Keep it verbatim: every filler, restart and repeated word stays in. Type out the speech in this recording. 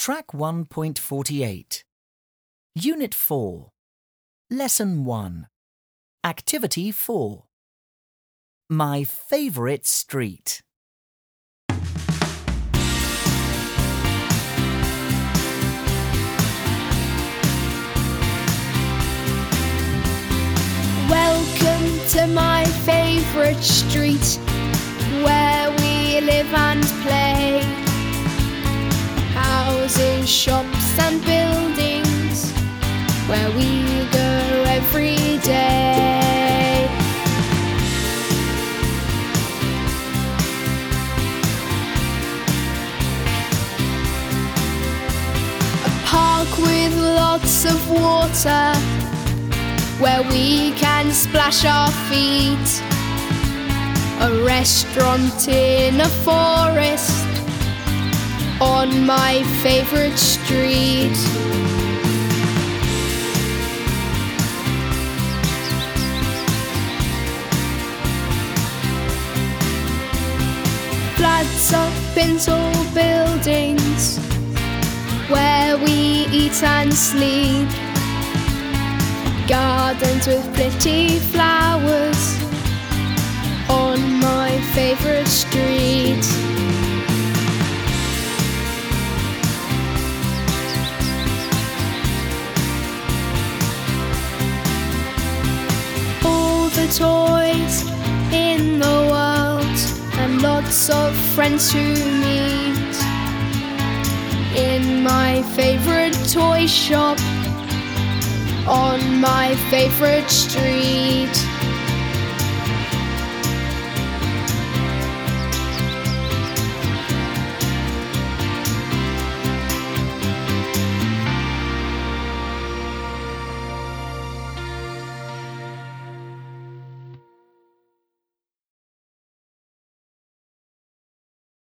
Track one point forty-eight. Unit four. Lesson one. Activity four. My favourite street. Welcome to my favourite street, where we live and play. Houses, shops and buildings, where we go every day. A park with lots of water, where we can splash our feet. A restaurant in a forest, on my favourite street. Flats up in tall buildings, where we eat and sleep. Gardens with pretty flowers, on my favourite street. All the toys in the world, and lots of friends to meet. In my favourite toy shop, on my favourite street.